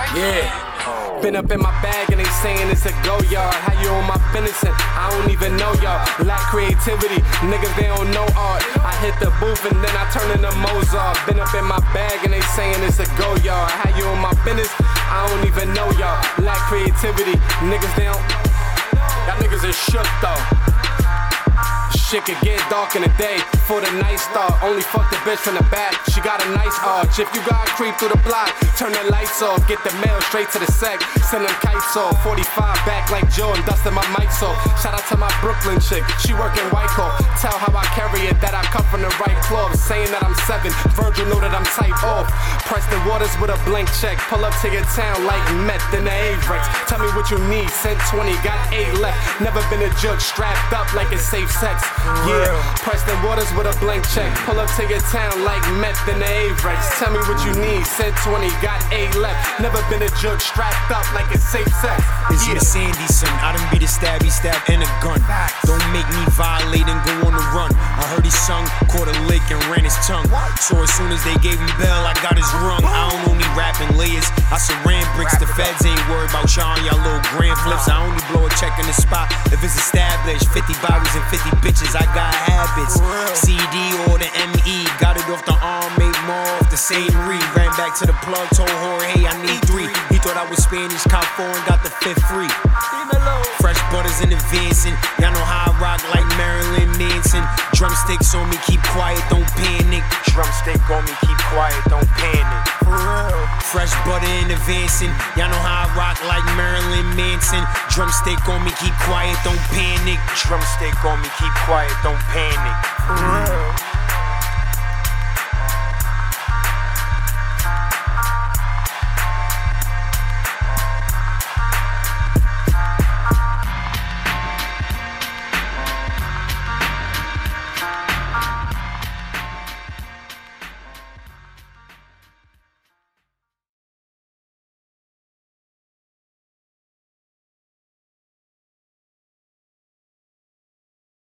Yeah. Been up in my bag and they saying it's a go yard. How you on my business and I don't even know y'all. Lack creativity, niggas they don't know art. I hit the booth and then I turn into Mozart. Been up in my bag and they saying it's a go yard. How you on my business? I don't even know y'all. Lack creativity, niggas they don't. Y'all niggas is shook though. Shit could get dark in the day for the night start. Only fuck the bitch from the back, she got a nice arch. If you gotta creep through the block, turn the lights off. Get the mail straight to the sack, send them kites off. 45 back like Jordan, dusting my mics off. Shout out to my Brooklyn chick, she working white call. Tell how I carry it, that I come from the right cloth. Saying that I'm 7, Virgil know that I'm tight off. Preston Waters with a blank check, pull up to your town like meth in the Avrex. Tell me what you need, send 20, got 8 left. Never been a jerk, strapped up like it's safe sex. Yeah, Preston Waters with a blank check. Pull up to your town like meth in the Avrex. Tell me what you need, said 20, got 8 left. Never been a jerk, strapped up like it's safe sex. This is Sandy, son. I done beat a stabby stab and a gun. Don't make me violate and go on the run. I heard he sung, caught a lick and ran his tongue. So as soon as they gave him bail, I got his rung. I don't only rap in layers, I saran bricks. The feds ain't worried about y'all y'all little grand flips. I only blow a check in the spot if it's established. 50 bottles and 50 bitches, I got habits. CD or the ME, got it off the arm, made more off the same read. Ran back to the plug, told Jorge I need 3. He thought I was Spanish, cop 4 and got the 5th free. Fresh butters in advancing, y'all know how I rock like Marilyn Manson. Drumsticks on me, keep quiet, don't panic. Drumstick on me, keep quiet, don't panic. Fresh butter in advancing, y'all know how I rock like Marilyn Manson. Drumstick on me, keep quiet, don't panic. Drumstick on me, keep quiet, don't panic.